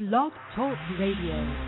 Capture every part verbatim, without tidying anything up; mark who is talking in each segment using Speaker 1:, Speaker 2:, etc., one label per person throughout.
Speaker 1: Blog Talk Radio.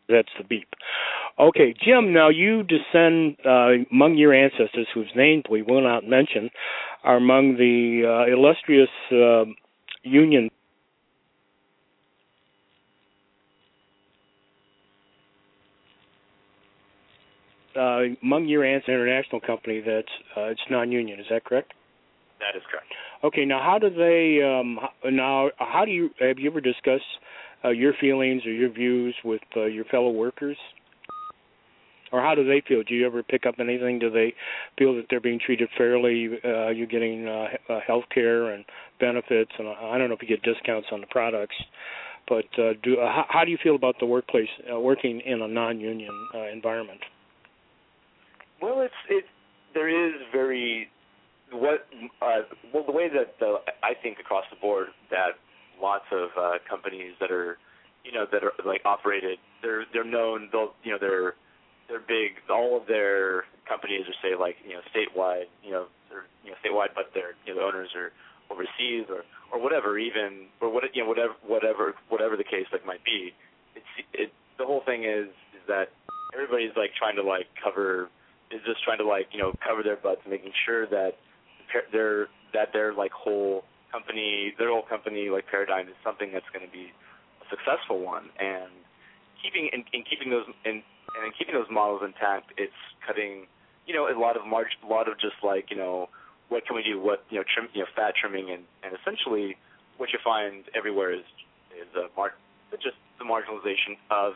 Speaker 2: That's the beep. Okay, Jim, now you descend uh, among your ancestors, whose names we will not mention, are among the uh, illustrious uh, Union. Uh, among your ancestors, international company that's uh, it's non-union. Is that correct?
Speaker 3: That is correct.
Speaker 2: Okay, now how do they? Um, now, how do you have you ever discussed uh, your feelings or your views with uh, your fellow workers? Or how do they feel? Do you ever pick up anything? Do they feel that they're being treated fairly? Uh, you're getting uh, health care and benefits, and I don't know if you get discounts on the products. But uh, do uh, how, how do you feel about the workplace uh, working in a non-union uh, environment?
Speaker 3: Well, it's it. There is very what uh, well the way that the, I think across the board that lots of uh, companies that are you know that are like operated they're they're known they'll you know they're They're big. All of their companies are, say, like you know, statewide. You know, they're you know, statewide, but their you know, the owners are overseas or, or whatever. Even or what you know, whatever whatever whatever the case like might be. It's it. The whole thing is is that everybody's like trying to like cover is just trying to like you know cover their butts, making sure that their that their like whole company their whole company like paradigm is something that's going to be a successful one, and keeping and, and keeping those and. And in keeping those models intact, it's cutting, you know, a lot of marg- a lot of just like, you know, what can we do? What you know, trim, you know, fat trimming, and, and essentially, what you find everywhere is is a mar- just the marginalization of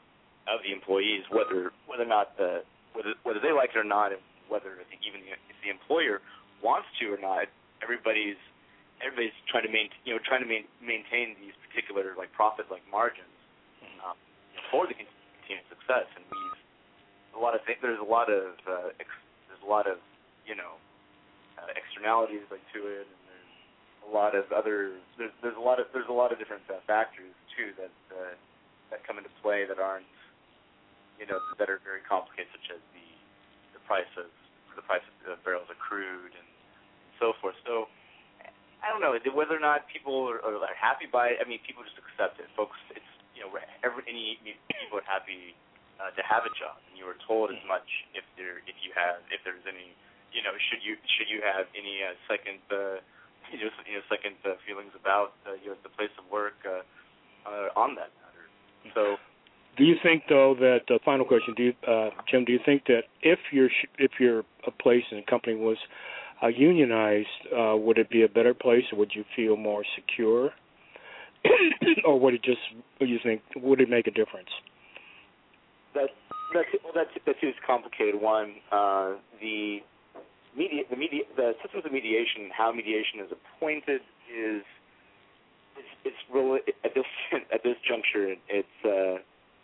Speaker 3: of the employees, whether whether or not the whether whether they like it or not, and whether I think even if the employer wants to or not, everybody's everybody's trying to maintain, you know, trying to main, maintain these particular like profit like margins um, for the continued success, and we've a lot of th- there's a lot of uh, ex- there's a lot of you know uh, externalities like to it, and there's a lot of other there's there's a lot of there's a lot of different uh, factors too that uh, that come into play that aren't you know that are very complicated, such as the the price of the price of barrels of crude and so forth. So I don't know whether or not people are, are happy by it. I mean, people just accept it. Folks, it's you know, every, any people are happy uh, to have a job, and you were told as much if there, if you have, if there's any, you know, should you should you have any uh, second, uh, you know, you know second uh, feelings about uh, you know, the place of work uh, uh, on that matter. So,
Speaker 2: do you think though that uh, final question, do you, uh, Jim? Do you think that if your if your a place and a company was uh, unionized, uh, would it be a better place, or would you feel more secure? Or would it just, you think, would it make a difference?
Speaker 3: That, that's, well, that's, that's a complicated one. Uh, the media, the media, the systems of mediation, how mediation is appointed is, it's, it's really, at this, at this juncture, it's, uh,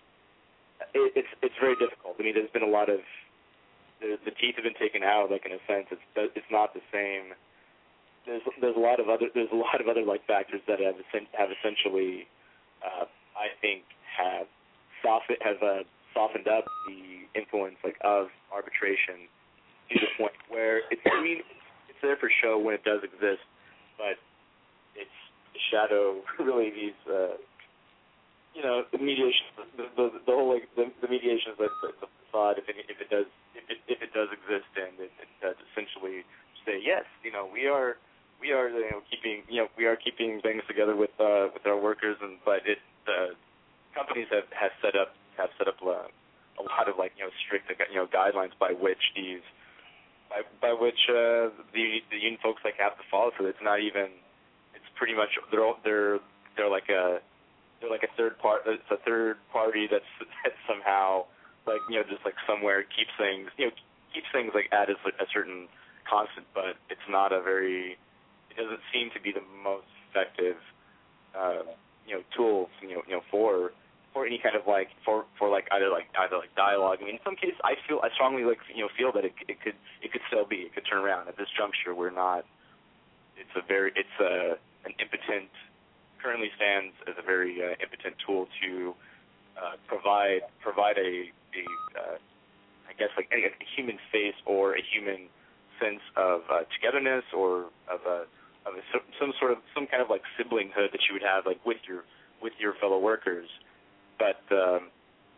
Speaker 3: it, it's, it's very difficult. I mean, there's been a lot of, the, the teeth have been taken out, like in a sense, it's, it's not the same. There's there's a lot of other there's a lot of other like factors that have have essentially uh, I think have softened have uh, softened up the influence like of arbitration to the point where it's I mean it's there for show when it does exist, but it's the shadow really these uh, you know the mediation the the, the whole like the, the mediation is like the, the facade if it if it does if it if it does exist, and it, it does essentially say yes, you know we are. We are, you know, keeping, you know, we are keeping things together with uh, with our workers, and but it, the companies have, have set up have set up a, a lot of like, you know, strict, you know, guidelines by which these, by by which uh, the the union folks like have to follow. So it's not even, it's pretty much they're they're they're like a they're like a third part. It's a third party that's that somehow like you know just like somewhere keeps things you know keeps things like at a, a certain constant, but it's not a very it doesn't seem to be the most effective, uh, you know, tools, you know, you know, for for any kind of like for, for like either like either like dialogue. I mean, in some cases, I feel I strongly like you know feel that it it could it could still be it could turn around. At this juncture, we're not. It's a very it's a an impotent currently stands as a very uh, impotent tool to uh, provide provide a a uh, I guess like a, a human face or a human sense of uh, togetherness or of a of a, some sort of some kind of like siblinghood that you would have like with your with your fellow workers, but um,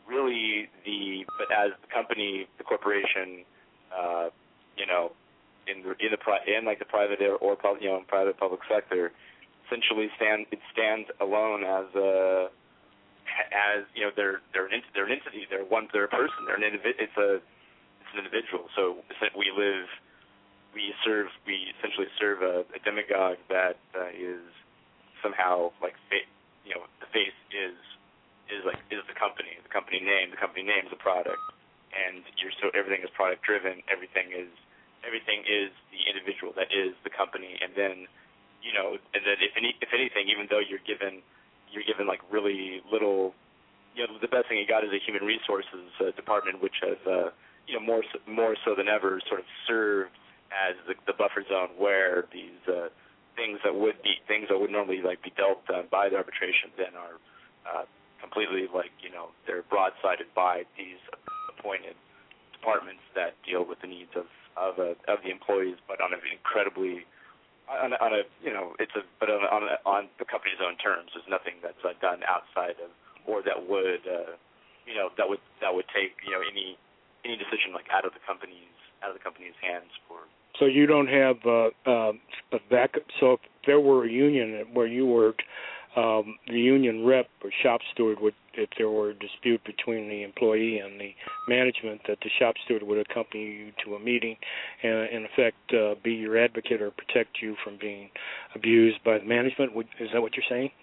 Speaker 3: really the but as the company, the corporation, uh, you know, in the in the pri- in like the private or, or you know, private public sector, essentially stand it stands alone as a as you know they're they're an they're an entity, they're one they're a person, they're an individ it's a it's an individual. So we live we serve we essentially serve a, a demagogue that uh, is somehow like fa- you know the face is is like is the company the company name the company name is a product, and you're so everything is product driven, everything is everything is the individual that is the company, and then you know and then if any if anything, even though you're given you're given like really little, you know, the best thing you got is a human resources uh, department, which has uh, you know more so, more so than ever sort of served as the, the buffer zone where these uh, things that would be things that would normally like be dealt uh, by the arbitration then are uh, completely like you know they're broadsided by these appointed departments that deal with the needs of of, uh, of the employees, but on an incredibly On a, on a, you know, it's a, but on on, a, on the company's own terms. There's nothing that's uh, done outside of, or that would, uh, you know, that would that would take, you know, any any decision like out of the company's out of the company's hands for.
Speaker 2: So you don't have uh, uh, a backup. So if there were a union where you worked, um, the union rep or shop steward would, if there were a dispute between the employee and the management, that the shop steward would accompany you to a meeting and, in effect, uh, be your advocate or protect you from being abused by the management. Would, is that what you're saying?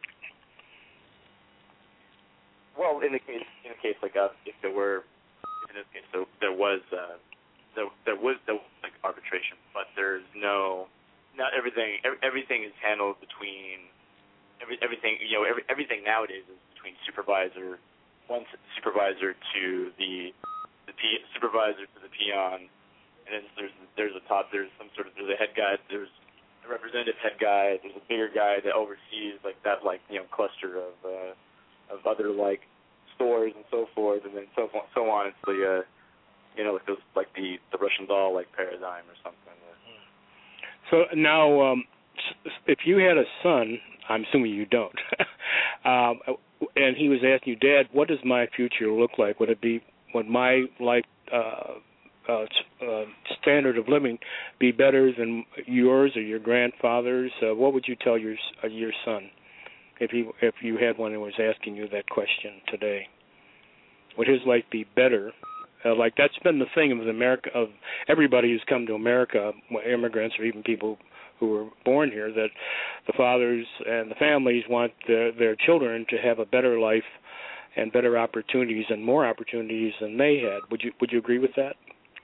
Speaker 3: Well, in the case in a case like us, if there were, if in this case there, there was uh, there there was there was like arbitration, but there's no, not everything every, everything is handled between. Every, everything you know, every, everything nowadays is between supervisor, one supervisor to the the P, supervisor to the peon, and then there's there's a top, there's some sort of there's a head guy, there's a representative head guy, there's a bigger guy that oversees like that like you know cluster of uh, of other like stores and so forth, and then so so on. It's the uh, you know like those like the the Russian doll like paradigm or something.
Speaker 2: So now, um, if you had a son. I'm assuming you don't. um, and he was asking you, Dad, what does my future look like? Would it be, would my life uh, uh, uh, standard of living be better than yours or your grandfather's? Uh, what would you tell your uh, your son if he if you had one who was asking you that question today? Would his life be better? Uh, like that's been the thing of America, of everybody who's come to America, immigrants or even people who were born here, that the fathers and the families want their, their children to have a better life and better opportunities and more opportunities than they had. Would you would you agree with that?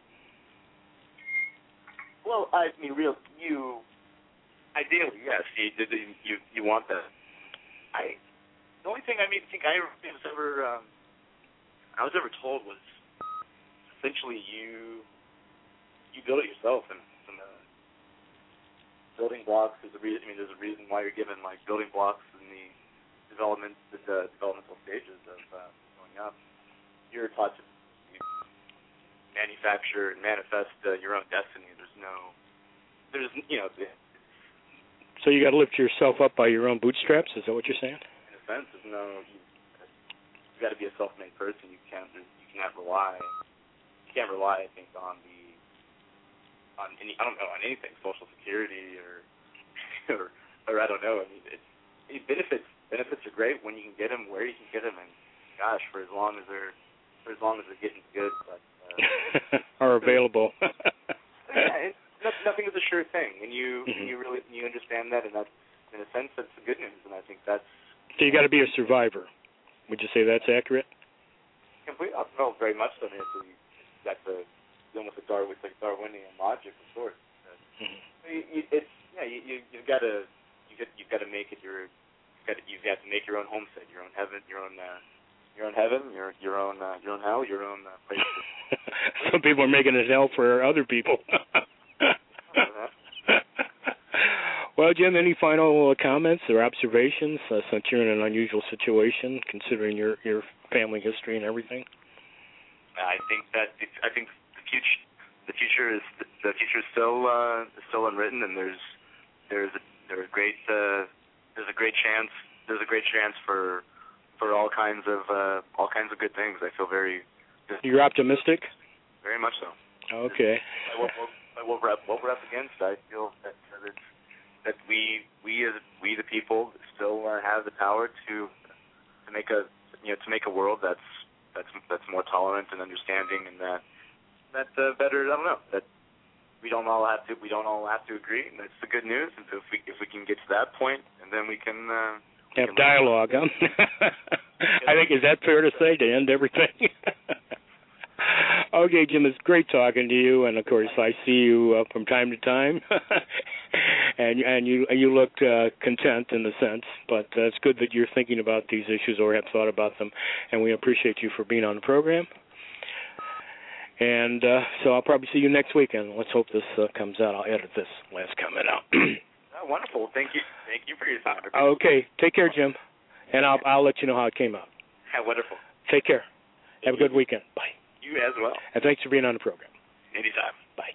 Speaker 3: Well, I mean, real you ideally, yes, you you you want that. I the only thing I mean, think I was ever um, I was ever told was essentially you you build it yourself, and, and uh, building blocks is a reason. I mean, there's a reason why you're given like building blocks in the development, the uh, developmental stages of uh, growing up. You're taught to manufacture and manifest uh, your own destiny. There's no, there's you know. The,
Speaker 2: so you got to lift yourself up by your own bootstraps. Is that what you're saying?
Speaker 3: In a sense, there's no. You, you got to be a self-made person. You can't. You cannot rely. You can't rely. I think on the. On any, I don't know, on anything, Social Security or, or, or I don't know. I mean, it's, it benefits benefits are great when you can get them where you can get them, and gosh, for as long as they're, for as long as they're getting good, but uh,
Speaker 2: are available.
Speaker 3: Yeah, it, no, nothing is a sure thing, and you
Speaker 2: mm-hmm.
Speaker 3: you really you understand that, and that's in a sense that's the good news, and I think that's.
Speaker 2: So you got to be a survivor. Would you say that's accurate?
Speaker 3: Completely, no, very much so. I mean, it's a, that's a. almost a Darwin, like Darwinian logic of sorts. Mm-hmm. You, you, it's yeah, you you you've got to you got you've got to make it your you've got to, you've got to make your own homestead, your own heaven, your own uh, your own heaven, your your own uh, your own hell, your own uh, place.
Speaker 2: Some people are making it hell for other people. Well, Jim, any final comments or observations uh, since you're in an unusual situation, considering your your family history and everything?
Speaker 3: I think that it, I think. The future is the future is still uh, still unwritten, and there's there's a, there's a great uh, there's a great chance there's a great chance for for all kinds of uh, all kinds of good things. I feel very.
Speaker 2: You're optimistic?
Speaker 3: Very much so.
Speaker 2: Okay.
Speaker 3: By what, by what we're up, what we're up against, I feel that uh, that, that we we as we the people still uh, have the power to to make a you know to make a world that's that's that's more tolerant and understanding, and that that uh, better. I don't know that. We don't all have to. We don't all have to agree, and that's the good news. And so if we if we can get to that point, and then we can uh, we
Speaker 2: have
Speaker 3: can
Speaker 2: dialogue. Huh? I think is that fair to say to end everything? Okay, Jim, it's great talking to you, and of course I see you uh, from time to time, and and you you looked uh, content in a sense. But uh, it's good that you're thinking about these issues or have thought about them, and we appreciate you for being on the program. And uh, so I'll probably see you next weekend. Let's hope this uh, comes out. I'll edit this last comment out.
Speaker 3: Oh, wonderful. Thank you. Thank you for your time.
Speaker 2: Uh, okay. Take care, Jim. And I'll I'll let you know how it came out.
Speaker 3: Yeah, wonderful.
Speaker 2: Take care.
Speaker 3: Thank
Speaker 2: Have a
Speaker 3: you.
Speaker 2: good weekend. Bye.
Speaker 3: You as well.
Speaker 2: And thanks for being on the program.
Speaker 3: Anytime.
Speaker 2: Bye.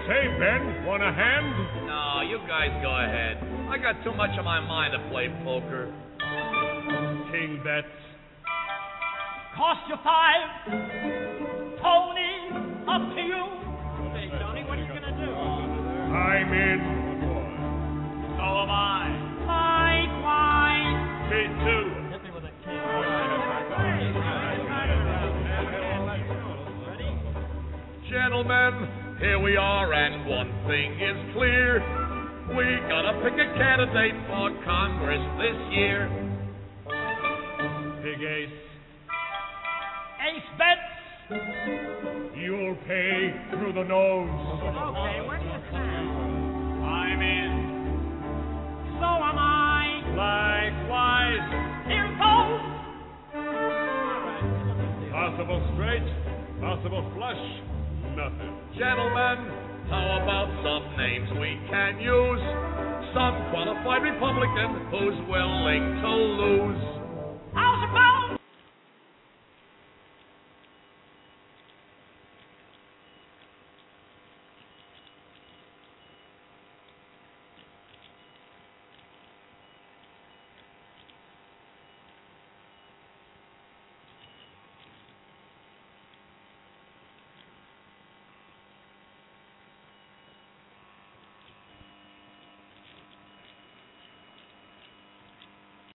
Speaker 4: say, Ben? Want a hand?
Speaker 5: No, you guys go ahead. I got too much on my mind to play poker.
Speaker 4: King bets.
Speaker 6: Cost you five. Tony, up to you.
Speaker 7: Hey, Tony, what are you going to do?
Speaker 4: I'm in.
Speaker 6: So am I. Likewise.
Speaker 4: Me too.
Speaker 7: Hit me with a king.
Speaker 5: Gentlemen, here we are, and one thing is clear. We gotta pick a candidate for Congress this year.
Speaker 4: Big ace.
Speaker 6: Ace bets.
Speaker 4: You'll pay through the nose.
Speaker 7: Okay, where do you stand?
Speaker 6: I'm in. So am I.
Speaker 4: Likewise.
Speaker 6: Here goes.
Speaker 4: Possible straight, possible flush, nothing.
Speaker 5: Gentlemen, how about some names we can use? Some qualified Republican who's willing to lose.